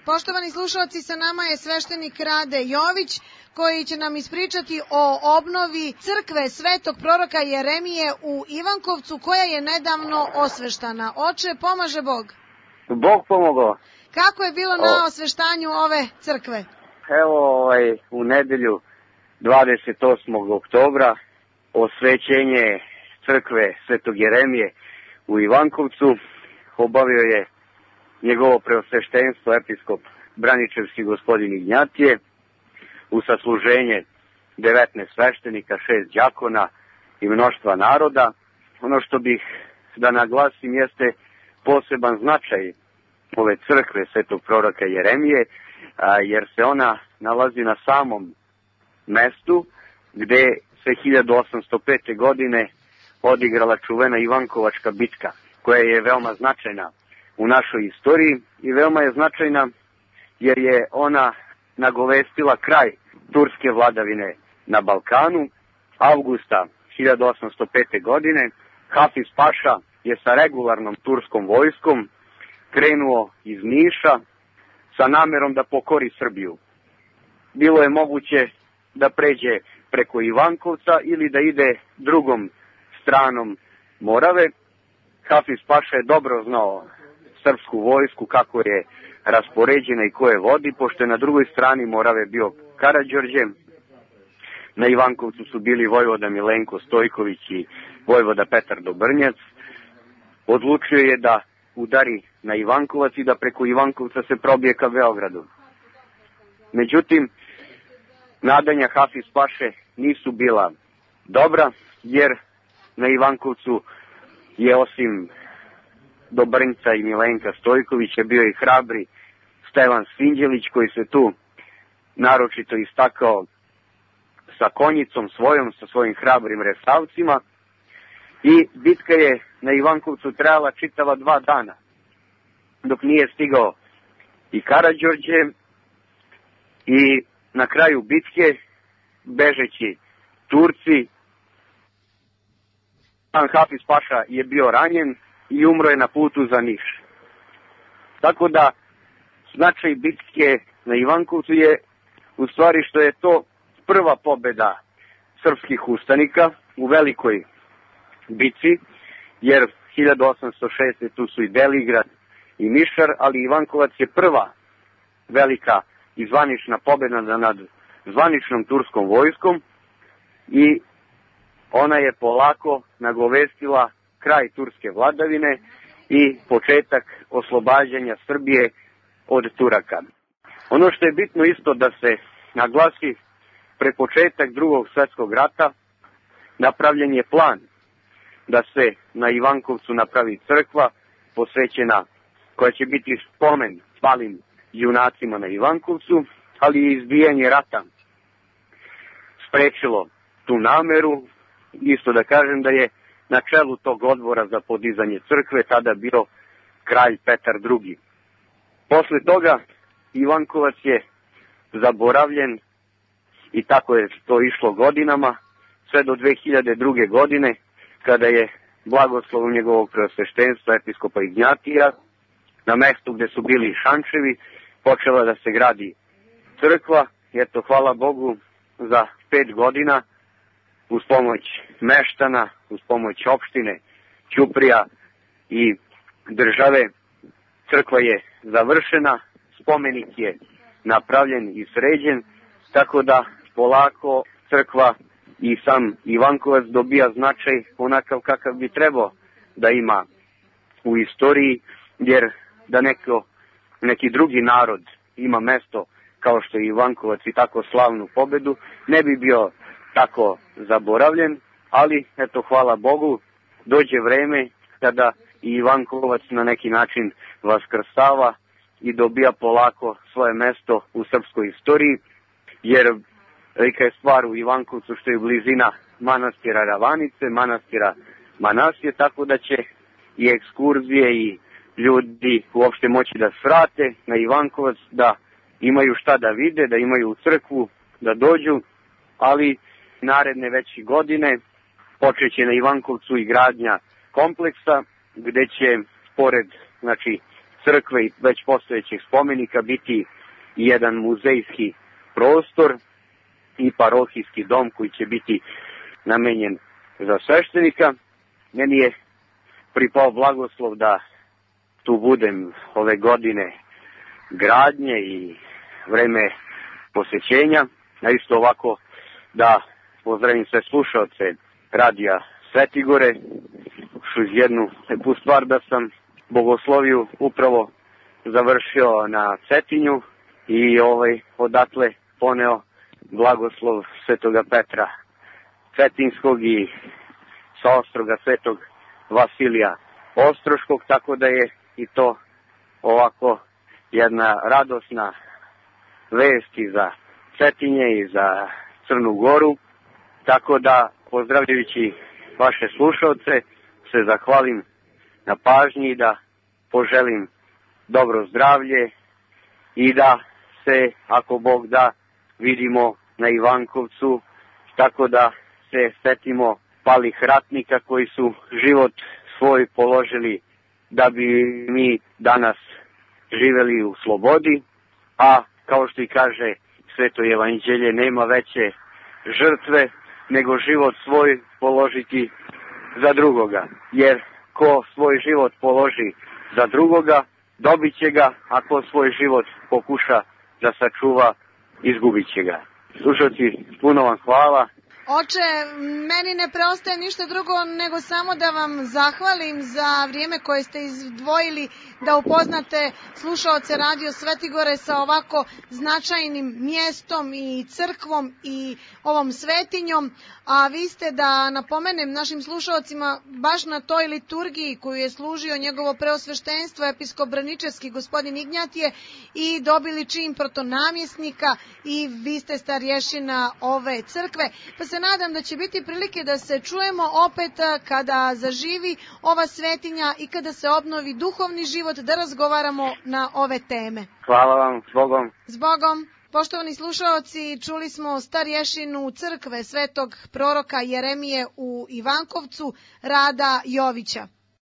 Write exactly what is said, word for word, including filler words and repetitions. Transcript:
Poštovani slušalci, sa nama je sveštenik Rade Jović, koji će nam ispričati o obnovi crkve Svetog proroka Jeremije u Ivankovcu, koja je nedavno osveštana. Oče, pomaže Bog. Bog pomogao. Kako je bilo na osveštanju ove crkve? Evo, ovaj, u nedelju dvadeset osmog oktobra osvećenje crkve Svetog Jeremije u Ivankovcu obavio je njegovo preosveštenstvo episkop Braničevski gospodin Ignjatije, u sasluženje devetnaest sveštenika, šest đakona i mnoštva naroda. Ono što bih da naglasim jeste poseban značaj ove crkve Svetog proroka Jeremije, jer se ona nalazi na samom mestu gde se hiljadu osamsto pete. godine odigrala čuvena Ivankovačka bitka, koja je veoma značajna u našoj istoriji i veoma je značajna jer je ona nagovestila kraj turske vladavine na Balkanu. Avgusta hiljadu osamsto pete. godine Hafiz Paša je sa regularnom turskom vojskom krenuo iz Niša sa namerom da pokori Srbiju. Bilo je moguće da pređe preko Ivankovca ili da ide drugom stranom Morave. Hafiz Paša je dobro znao srpsku vojsku, kako je raspoređena i ko je vodi, pošto je na drugoj strani Morave bio Karađorđe. Na Ivankovcu su bili vojvoda Milenko Stojković i vojvoda Petar Dobrnjac. Odlučio je da udari na Ivankovac i da preko Ivankovca se probije ka Beogradu. Međutim, nadanja Hafiz Paše nisu bila dobra, jer na Ivankovcu je osim Dobrnjca i Milenka Stojkovića bio i hrabri Stevan Sinđelić, koji se tu naročito istakao sa konjicom svojom, sa svojim hrabrim resavcima, i bitka je na Ivankovcu trajala čitava dva dana, dok nije stigao i Karađorđe, i na kraju bitke, bežeći Turci, Hafiz Paša je bio ranjen i umro je na putu za Niš. Tako da značaj bitke na Ivankovcu je u stvari što je to prva pobeda srpskih ustanika u velikoj bitci, jer hiljadu osamsto šeste. tu su i Beligrad i Nišar, ali Ivankovac je prva velika i zvanična pobeda nad zvaničnom turskom vojskom i ona je polako nagovestila kraj turske vladavine i početak oslobađanja Srbije od Turaka. Ono što je bitno isto da se naglasi, pre početak drugog svetskog rata napravljen je plan da se na Ivankovcu napravi crkva posvećena, koja će biti spomen palim junacima na Ivankovcu, ali i izbijanje rata sprečilo tu nameru. Isto da kažem da je na čelu tog odbora za podizanje crkve tada bio kralj Petar drugi. Posle toga Ivankovac je zaboravljen i tako je to išlo godinama, sve do dve hiljade druge. godine, kada je blagoslovom njegovog preosveštenstva episkopa Ignjatija na mestu gde su bili šančevi počela da se gradi crkva. Eto, hvala Bogu, za pet godina uz pomoć meštana, uz pomoć opštine Ćuprija i države, crkva je završena, spomenik je napravljen i sređen, tako da polako crkva i sam Ivankovac dobija značaj onakav kakav bi trebao da ima u istoriji, jer da neko, neki drugi narod ima mesto kao što je Ivankovac i tako slavnu pobedu, ne bi bio tako zaboravljen, ali eto, hvala Bogu, dođe vreme kada i Ivankovac na neki način vaskrsava i dobija polako svoje mesto u srpskoj istoriji, jer velika je stvar u Ivankovcu što je blizina manastira Ravanice, manastira Manasije, tako da će i ekskurzije i ljudi uopšte moći da svrate na Ivankovac, da imaju šta da vide, da imaju crkvu, da dođu, ali naredne već godine počeće na Ivankovcu i gradnja kompleksa, gde će, pored znači, crkve i već postojećeg spomenika biti jedan muzejski prostor i parohijski dom koji će biti namenjen za sveštenika. Meni je pripao blagoslov da tu budem ove godine gradnje i vreme posjećenja, a isto ovako da pozdravim sve slušaoce radija Svetigore, uz jednu lepu stvar da sam bogosloviju upravo završio na Cetinju i ovaj odatle poneo blagoslov Svetoga Petra Cetinskog i sa Ostroga Svetog Vasilija Ostroškog, tako da je i to ovako jedna radosna vest i za Cetinje i za Crnu Goru, tako da pozdravljajući vaše slušalce se zahvalim na pažnji i da poželim dobro zdravlje i da se, ako Bog da, vidimo na Ivankovcu, tako da se setimo palih ratnika koji su život svoj položili da bi mi danas živeli u slobodi, a kao što i kaže Sveto evanđelje, nema veće žrtve nego život svoj položiti za drugoga, jer ko svoj život položi za drugoga, dobit će ga, a ko svoj život pokuša da sačuva, izgubit će ga. Slušalci, puno vam hvala. Oče, meni ne preostaje ništa drugo nego samo da vam zahvalim za vrijeme koje ste izdvojili da upoznate slušaoce Radio Svetigore sa ovako značajnim mjestom i crkvom i ovom svetinjom, a vi ste, da napomenem našim slušaocima, baš na toj liturgiji koju je služio njegovo preosveštenstvo episkop Braničevski gospodin Ignjatije i dobili čin protonamjesnika i vi ste starješina ove crkve, pa se nadam da će biti prilike da se čujemo opet kada zaživi ova svetinja i kada se obnovi duhovni život, da razgovaramo na ove teme. Hvala vam, s Bogom. S Bogom. Poštovani slušaoci, čuli smo starješinu crkve svetog proroka Jeremije u Ivankovcu, Rada Jovića.